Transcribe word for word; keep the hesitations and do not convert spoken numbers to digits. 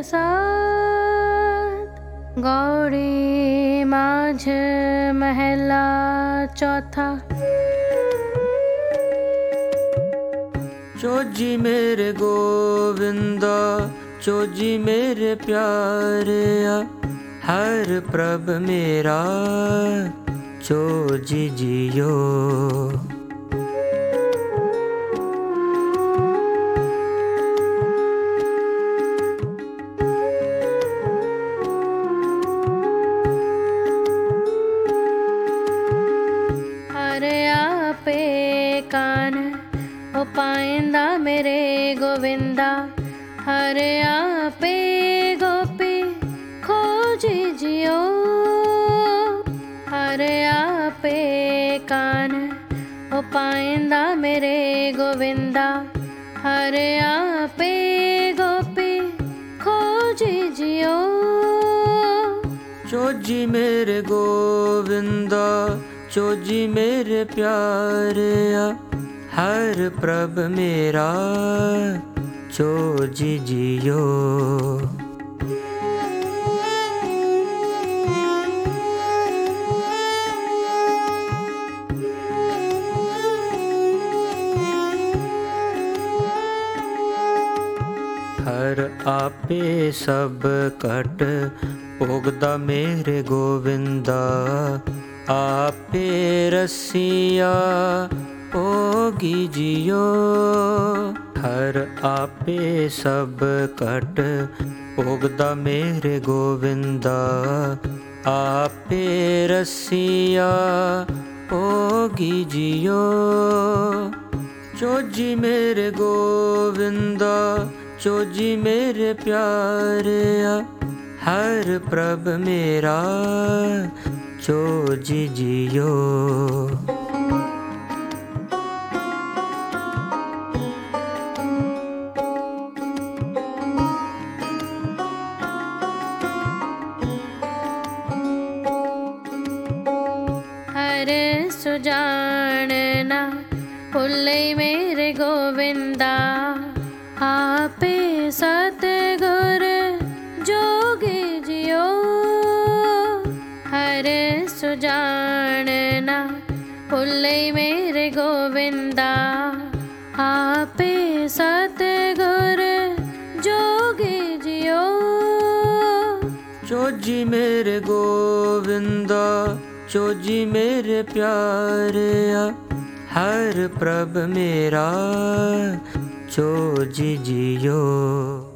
प्रसाद। गौड़ी माझ महला चौथा। चोजी मेरे गोविंदा चोजी मेरे प्यारे, हर प्रभ मेरा चोजी जियो। हरे आपे कान ओ पाइंदा मेरे गोविंदा, हरे आपे गोपी खोजी जियो। हरे आपे कान ओ पाइंदा मेरे गोविंदा, हरे आपे गोपी खोजी जियो। चोजी मेरे गोविंदा चोजी मेरे प्यारे, हर प्रभ मेरा चोजी जियो। हर आपे सब कट भोगदा मेरे गोविंदा, आपे रसिया भोगी जियो। हर आपे सब कट भोगदा मेरे गोविंदा, आपे रसिया भोगी जियो। चोजी मेरे गोविंदा चोजी मेरे प्यारे, हर प्रभ मेरा चोजी जियो। हर सुजानना भुल्ले मेरे गोविंदा, आपे सतगुर जोगी जियो। हर सुजानना भुल्ले मेरे गोविंदा, आपे सतगुर जोगी जियो। चोजी मेरे गोविंदा चोजी मेरे प्यारे, हर प्रभ मेरा चोजी जियो।